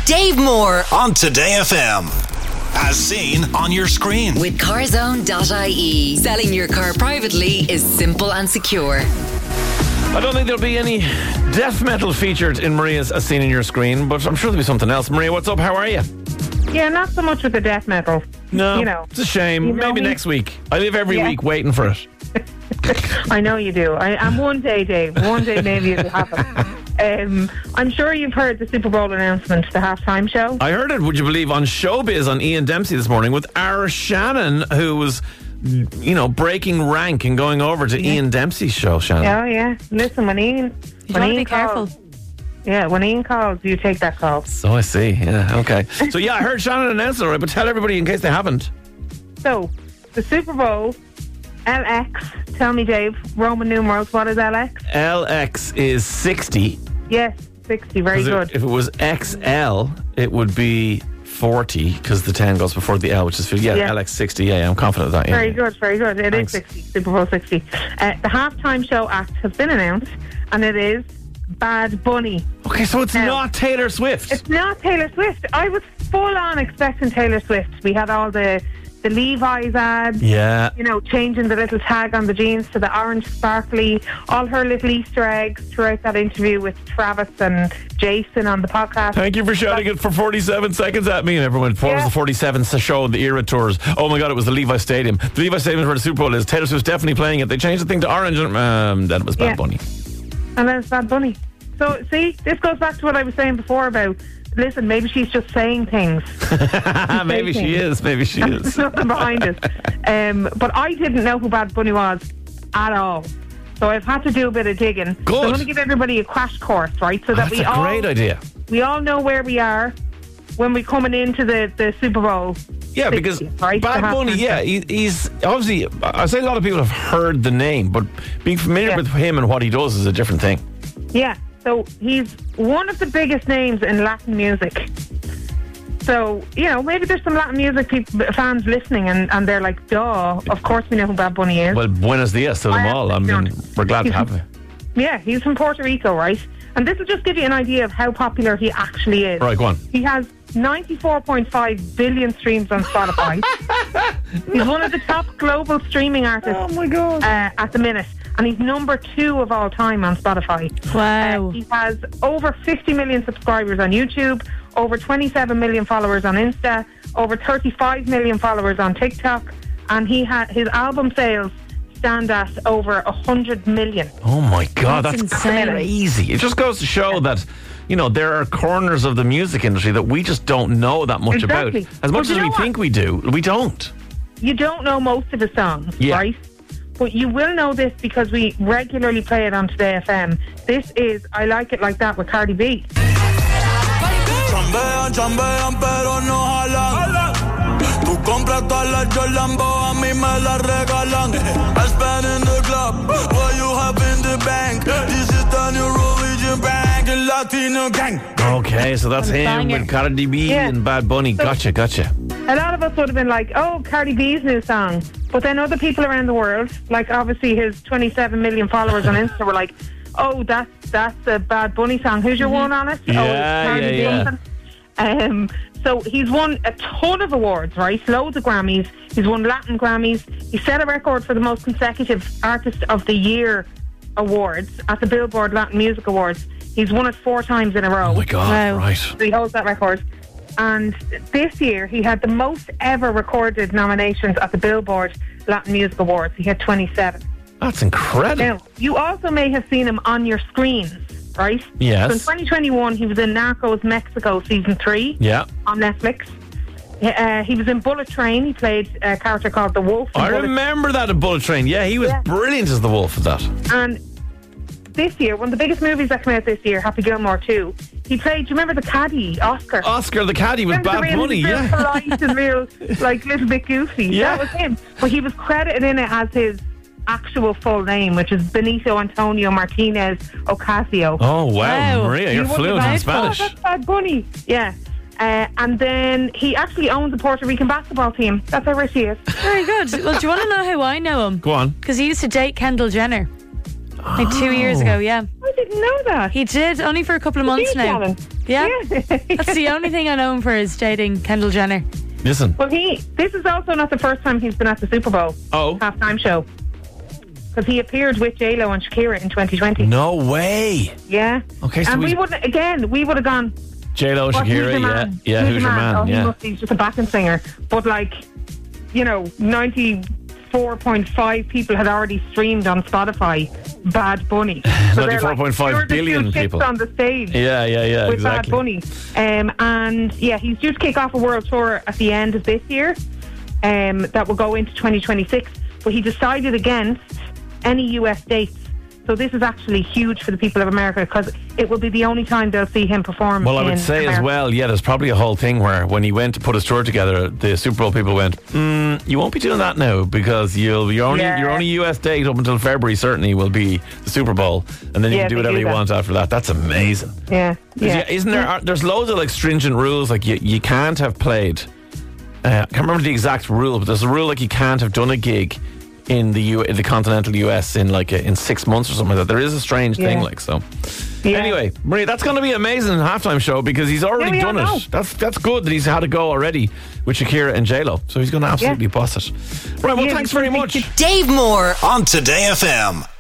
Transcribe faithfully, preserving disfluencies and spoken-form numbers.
Dave Moore on Today F M. As seen on your screen. With carzone dot I E. Selling your car privately is simple and secure. I don't think there'll be any death metal featured in Maria's As Seen on Your Screen, but I'm sure there'll be something else. Maria, what's up? How are you? Yeah, not so much with the death metal. No, you know, it's a shame. you know Maybe me. next week. I live every Yeah. week waiting for it. I know you do. I, and one day, Dave, one day maybe it'll happen. Um, I'm sure you've heard the Super Bowl announcement, the halftime show. I heard it, would you believe, on Showbiz on Ian Dempsey this morning with Ara Shannon, who was, you know, breaking rank and going over to Yeah. Ian Dempsey's show, Shannon. Oh, yeah. Listen, when Ian... You when want to Ian be careful. calls, yeah, when Ian calls, you take that call. So I see. Yeah, okay. So yeah, I heard Shannon announce it, all right, but tell everybody in case they haven't. So, the Super Bowl, L X, tell me, Dave, Roman numerals, what is L X? L X is sixty. Yes, sixty, very 'Cause good. If, if it was X L, it would be forty, because the ten goes before the L, which is fifty. Yeah, Yeah. L X sixty. Yeah, yeah, I'm confident of that. Yeah. Very good, very good. It Thanks. is sixty, Super Bowl sixty. Uh, the halftime show act has been announced, and it is Bad Bunny. Okay, so it's Now- not Taylor Swift. It's not Taylor Swift. I was full on expecting Taylor Swift. We had all the, the Levi's ads, Yeah. you know, changing the little tag on the jeans to the orange sparkly, all her little Easter eggs throughout that interview with Travis and Jason on the podcast. Thank you for shouting it for forty-seven seconds at me. And everyone, what was Yeah. the forty-seventh show of the Era Tours? Oh my God, it was the Levi Stadium. The Levi Stadium is where the Super Bowl is. Taylor Swift's definitely playing it. They changed the thing to orange. And, um, that was Bad Yeah. Bunny. And then it's Bad Bunny. So, see, this goes back to what I was saying before about, listen, maybe she's just saying things. Maybe she is. Maybe she There's is. nothing behind it. Um, but I didn't know who Bad Bunny was at all. So I've had to do a bit of digging. Good. So I'm going to give everybody a crash course, right? So that That's we a all great idea. we all know where we are when we're coming into the, the Super Bowl. Yeah, because sixty, right? Bad The Bunny, halftime yeah, show. he, he's obviously, I say a lot of people have heard the name, but being familiar Yeah. with him and what he does is a different thing. Yeah. So he's one of the biggest names in Latin music. So, you know, maybe there's some Latin music people, fans listening and, and they're like, duh, of course we know who Bad Bunny is. Well, buenos dias to them I all. I absolutely mean, don't. we're glad to have him. Yeah, he's from Puerto Rico, right? And this will just give you an idea of how popular he actually is. Right, go on. He has ninety-four point five billion streams on Spotify. He's one of the top global streaming artists Oh my God. uh, at the minute. And he's number two of all time on Spotify. Wow. Uh, he has over fifty million subscribers on YouTube, over twenty-seven million followers on Insta, over thirty-five million followers on TikTok, and he ha- his album sales stand at over one hundred million. Oh my God, That's that's, insane. crazy. It just goes to show that, you know, there are corners of the music industry that we just don't know that much Exactly. about. As much But you as we know think we do, we don't. You don't know most of his songs, Yeah. right? But you will know this because we regularly play it on Today F M. This is I Like It Like That with Cardi B. Chambean, chambean, pero no jalan. Tú compras todas las Jolambo, a mí me las regalan. I spend in the club, what you have in the bank. This is the new religion bank, and Latino gang. Okay, so that's him Banger. with Cardi B Yeah. and Bad Bunny. So- Gotcha, gotcha. A lot of us would have been like, oh, Cardi B's new song. But then other people around the world, like obviously his twenty-seven million followers on Insta were like, oh, that's that's a Bad Bunny song. Who's your one on it? Yeah, oh, it's Cardi yeah, B yeah. something. Um, so he's won a ton of awards, right? Loads of Grammys. He's won Latin Grammys. He set a record for the most consecutive Artist of the Year awards at the Billboard Latin Music Awards. He's won it four times in a row. Oh my God, Wow. right. So he holds that record. And this year, he had the most ever recorded nominations at the Billboard Latin Music Awards. He had twenty-seven. That's incredible. Now, you also may have seen him on your screens, right? Yes. So in twenty twenty-one, he was in Narcos Mexico Season three Yeah. on Netflix. Uh, he was in Bullet Train. He played a character called The Wolf. in I Bullet remember that in Bullet Train. Yeah, he was Yeah. brilliant as the wolf of that. And this year, one of the biggest movies that came out this year, Happy Gilmore two, he played, do you remember the caddy, Oscar? Oscar the Caddy with Remember the Bad real- Bunny, real yeah. polite and real, like, little bit goofy. Yeah. That was him. But he was credited in it as his actual full name, which is Benito Antonio Martinez Ocasio. Oh, wow, Wow. Maria, you're You wouldn't fluent in have thought, Spanish. Oh, that's Bad Bunny. Yeah. Uh, and then he actually owns a Puerto Rican basketball team. That's how rich he is. Very good. Well, do you want to know how I know him? Go on. Because he used to date Kendall Jenner. Like two years ago, yeah. I didn't know that. He did, only for a couple of months Huge now. talent. Yeah. Yeah. That's the only thing I know him for is dating Kendall Jenner. Listen. Well, he. This is also not the first time he's been at the Super Bowl Oh. halftime show. Because he appeared with J Lo and Shakira in twenty twenty. No way. Yeah. Okay, so and we- we would again. We would have gone. J-Lo, What, Shakira, who's your yeah. man? Yeah, who's, your man? Oh, he yeah. must be just a backing singer. But like, you know, ninety-four point five people had already streamed on Spotify Bad Bunny. So they're ninety-four point five like, billion the two people. chicks on the stage. Yeah, yeah, yeah, with exactly. Bad Bunny. Um, and yeah, he's due to kick off a world tour at the end of this year. Um, that will go into twenty twenty-six. But he decided against any U S dates. So this is actually huge for the people of America because it will be the only time they'll see him perform. Well, I would in say America. as well, yeah, there's probably a whole thing where when he went to put his tour together, the Super Bowl people went, mm, you won't be doing that now because you'll your only Yeah. your only U S date up until February certainly will be the Super Bowl, and then you Yeah, can do they whatever do you that. want after that. That's amazing. Yeah, yeah. Yeah, isn't there? Are, there's loads of like stringent rules. Like you, you can't have played. Uh, I can't remember the exact rule, but there's a rule like you can't have done a gig in the U, in the continental U S in like a, in six months or something like that. There is a strange Yeah. thing, like so. Yeah. Anyway, Maria, that's going to be amazing halftime show because he's already Yeah, we done all know. it. That's that's good that he's had a go already with Shakira and J Lo. So he's going to absolutely bust it. Right. Well, Yeah, thanks he's very gonna much. Dave Moore On Today F M.